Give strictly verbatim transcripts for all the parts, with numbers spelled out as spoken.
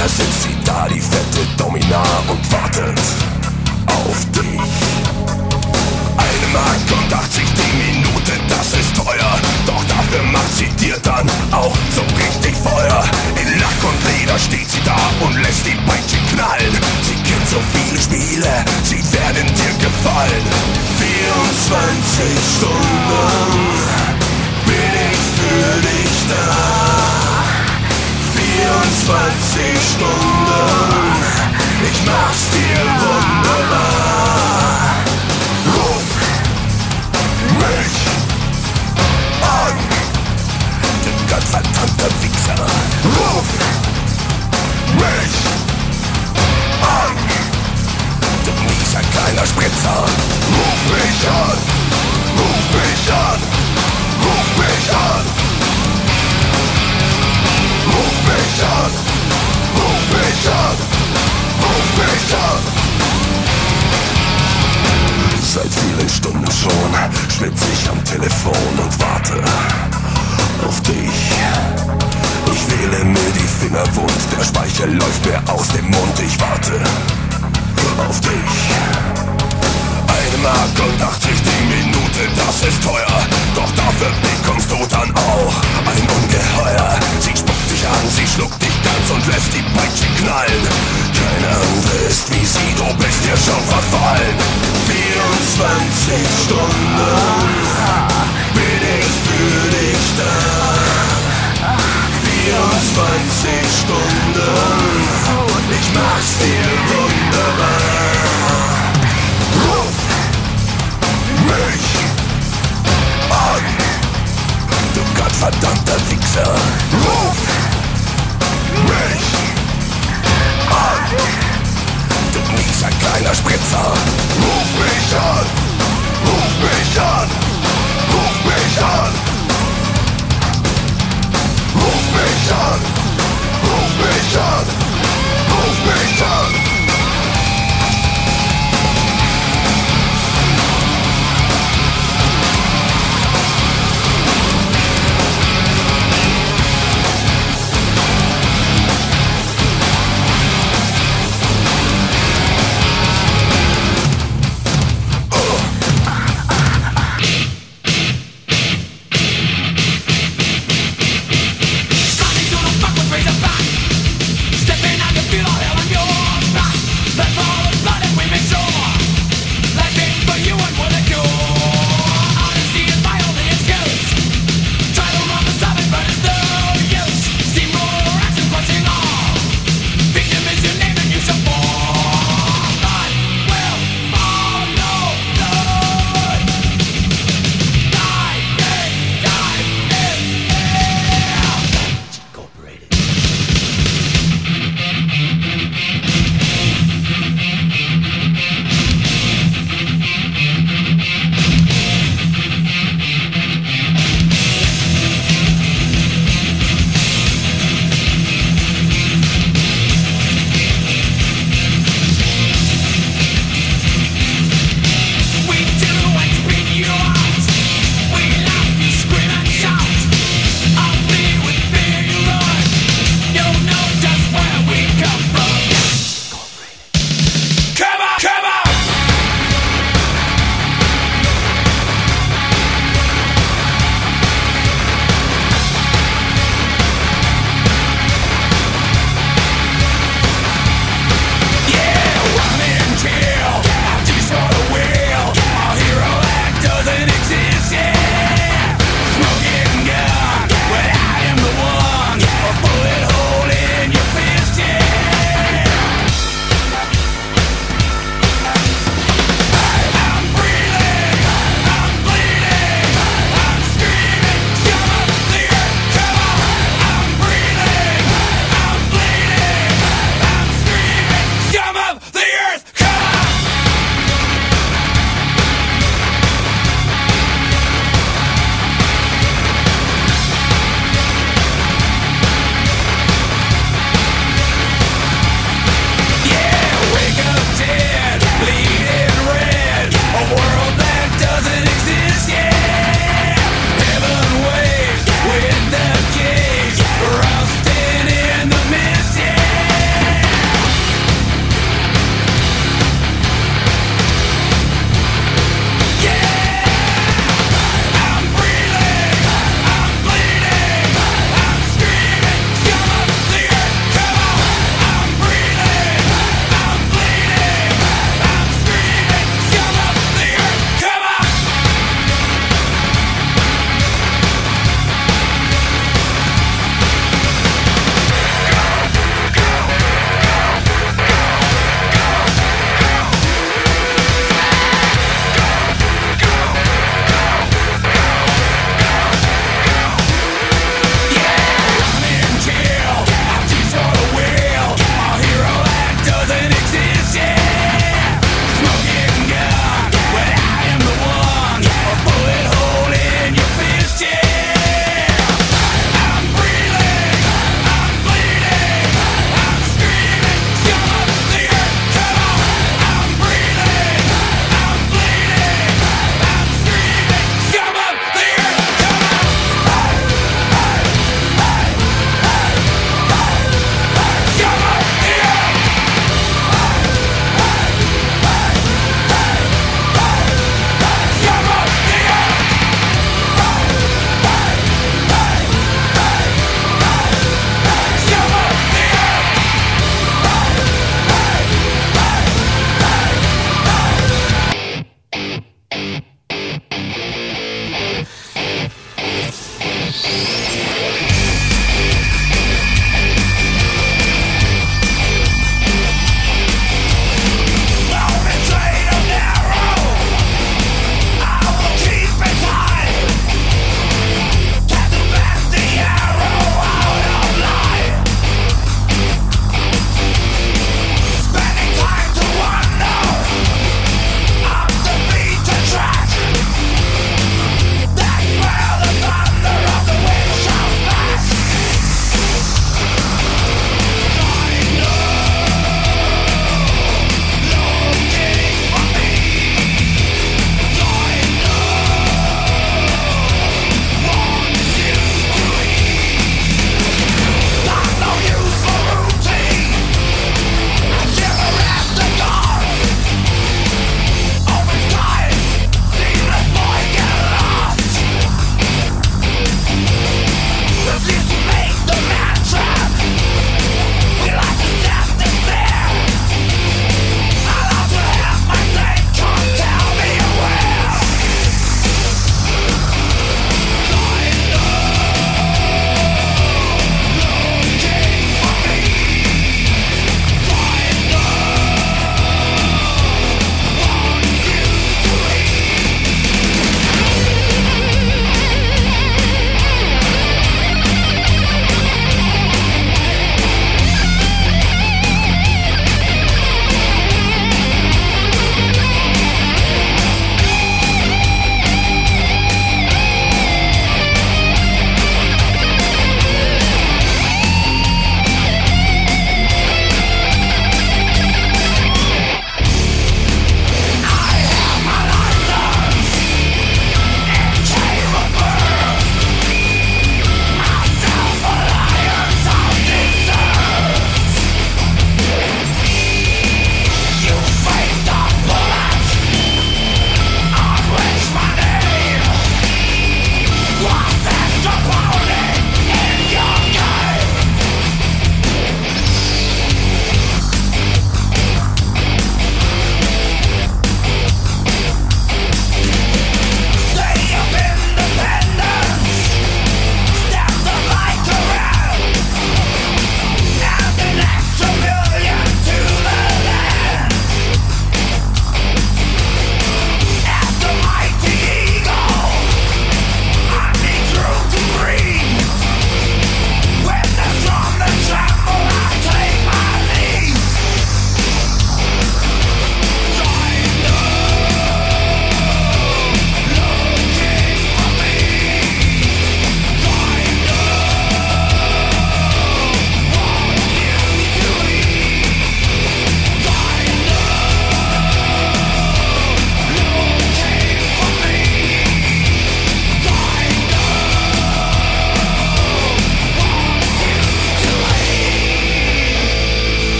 Da sitzt sie da, die fette Domina, und wartet auf dich. Eine Mark und achtzig die Minute, das ist teuer. Doch dafür macht sie dir dann auch so richtig Feuer. In Lack und Leder steht sie da und lässt die Peitsche knallen. Sie kennt so viele Spiele, sie werden dir gefallen. vierundzwanzig Stunden bin ich für dich da. vierundzwanzig Stunden, ich mach's dir wunderbar. Ruf mich an, du gottverdammter Wichser. Ruf mich an, du mieser kleiner Spritzer. Ruf mich an, ruf mich an, ruf mich an. Ruf mich an, ruf mich an, ruf mich an. Seit vielen Stunden schon schwitze ich am Telefon und warte auf dich. Ich wähle mir die Finger wund, der Speichel läuft mir aus dem Mund. Ich warte auf dich. Eine Mark und achtzig die Minute, das ist teuer. Doch dafür bekommst du dann auch ein Ungeheuer. Sie spuckt dich an, sie schluckt dich ganz und lässt die Peitsche knallen. Keine andere ist wie sie, du bist dir schon verfallen. vierundzwanzig Stunden bin ich für dich da. vierundzwanzig Stunden, ich mach's dir wunderbar. Ruf mich an, du gottverdammter Wichser. Ruf mich an, du mieser kleiner Spritzer. Ruf mich an, ruf mich an, ruf mich an. Ruf mich an, ruf mich an, ruf mich an.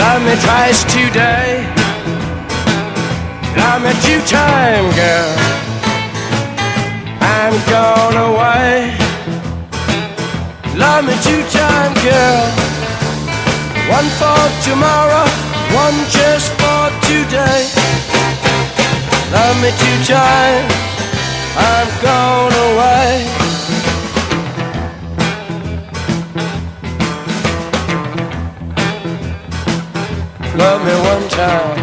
Love me twice today. Love me two time, girl. I'm gone away. Love me two time, girl. One for tomorrow, one just for today. Love me two time, I'm gone away. Love me one time,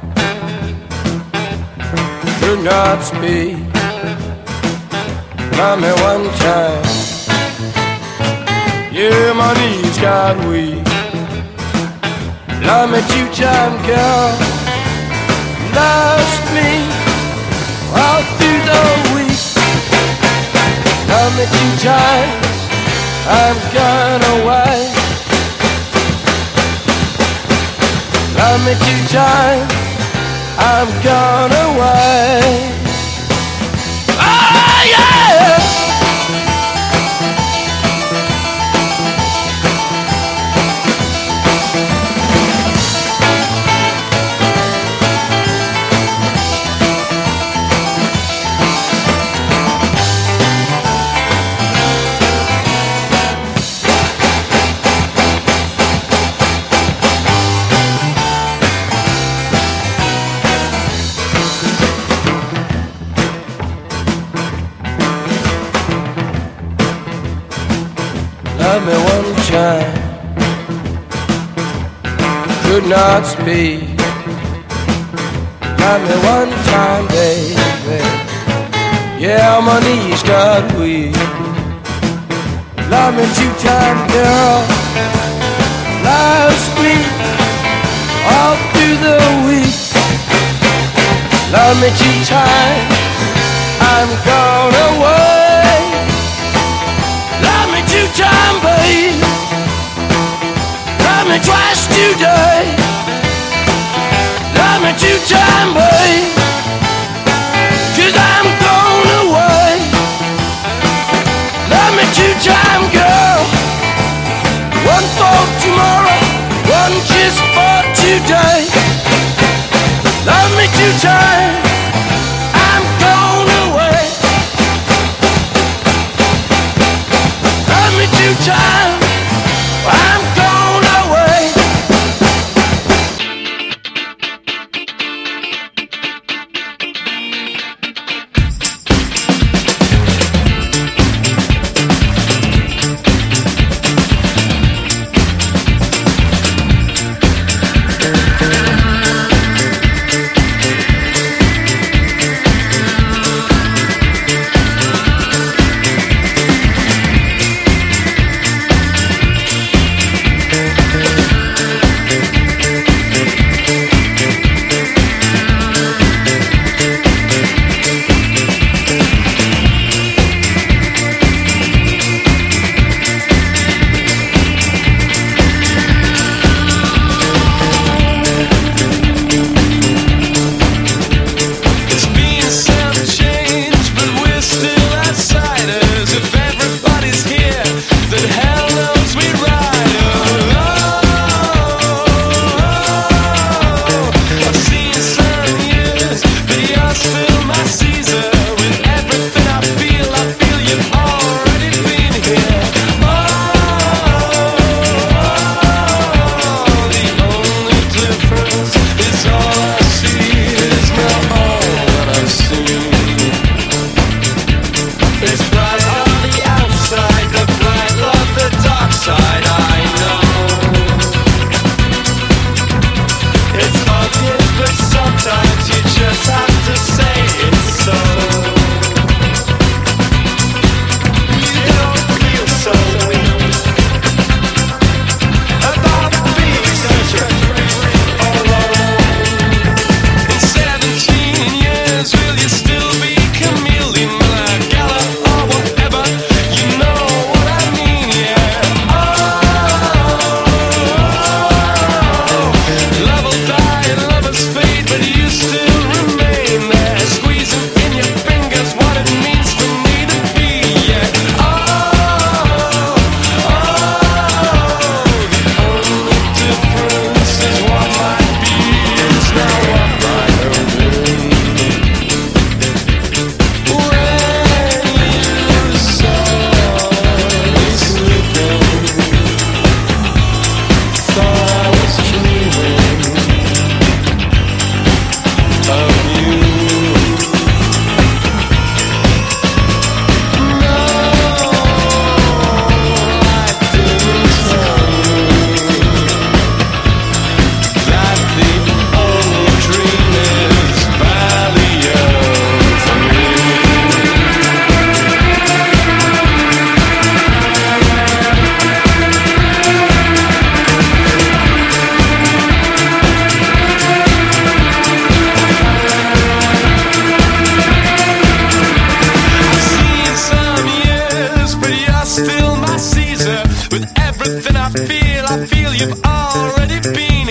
do not speak. Love me one time, yeah, my knees got weak. Love me two time, girl. Loves me all through the week. Love me two time, I'm gone away. Love me two time, I'm gone away. Oh yeah! Love me one time, could not speak. Love me one time, baby. Yeah, my knees got weak. Love me two time, girl. Loves me all through the week. Love me two time, I'm gone away. Love me two time, babe. Love me twice today. Love me two time, babe. Cause I'm gone away. Love me two time, girl. One for tomorrow, one just for today. Love me two time, I'm gone away. Love me two time, I'm gone away.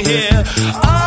here.